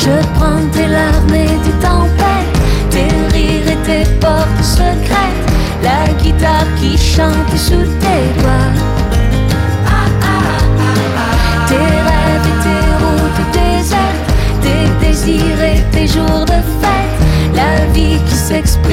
Je prends tes larmes et tes tempêtes, tes rires et tes portes secrètes, la guitare qui chante sous tes doigts. Tes rêves et tes routes désertes, tes désirs et tes jours de fête, la vie qui s'exprime